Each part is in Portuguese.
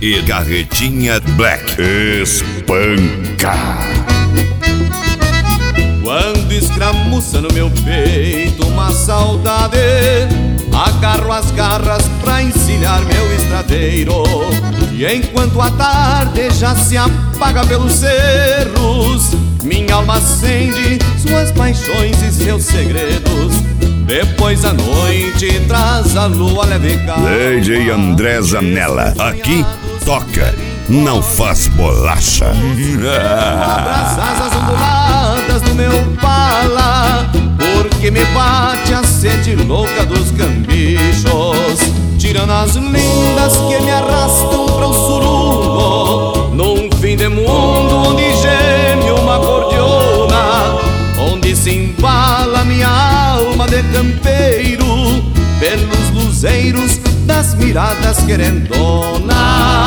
e Carretinha Black. Espanca. Quando escramuça no meu peito uma saudade, agarro as garras pra encilhar meu estradeiro. E enquanto a tarde já se apaga pelos cerros, minha alma acende suas paixões e seus segredos. Depois a noite traz a lua leve calma. DJ André Zanella, aqui toca, não faz bolacha. Abra as asas onduladas do meu pala, porque me bate a sede louca dos cambichos, tirando as lindas que me arrastam para o surungo, num fim de mundo onde geme uma cordiona, onde se embala minha alma de campeiro pelos luzeiros das miradas querendonas.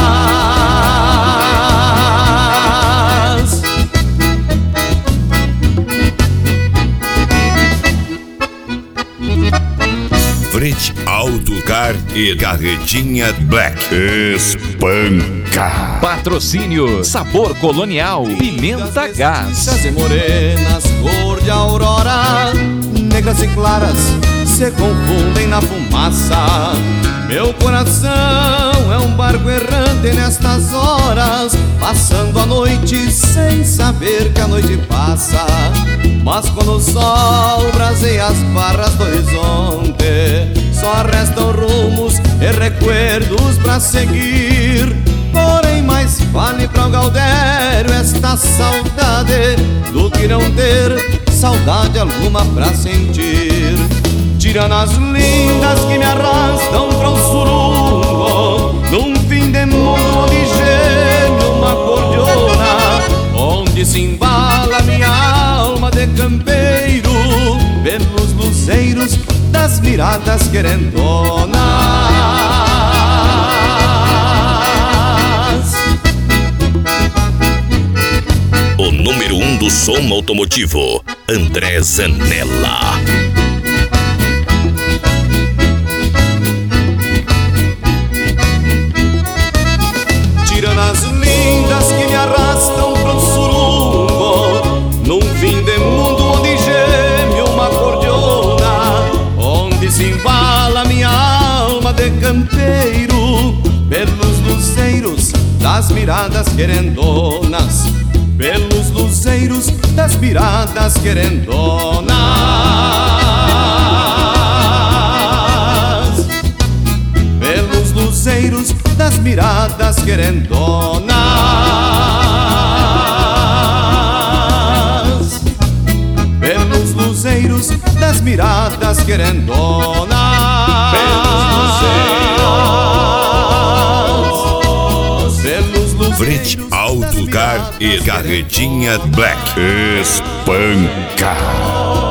Frente Autocar e Carretinha Black. Espanca. Patrocínio Sabor Colonial, Pimenta Gás. E morenas, cor de aurora, negras e claras se confundem na fumaça. Meu coração é um barco errante nestas horas, passando a noite sem saber que a noite passa. Mas quando o sol braseia as barras do horizonte, só restam rumos e recuerdos pra seguir. Porém mais vale pra o Gaudério esta saudade do que não ter saudade alguma pra sentir. Tirando as lindas que me arrastam pra um surungo, num fim de mundo onde geme uma cordiona, onde se embala minha alma de campeiro pelos luzeiros das miradas querendonas. O número 1 do som automotivo, André Zanella. As lindas que me arrastam pro surungo, num fim de mundo onde geme uma cordiona, onde se embala minha alma de campeiro pelos luzeiros das miradas querendonas, pelos luzeiros das miradas querendonas. Pelos luzeiros das miradas querendonas, pelos luzeiros das miradas querendonas, pelos luzeiros. Frente Autocar e Carretinha Black. Espanca.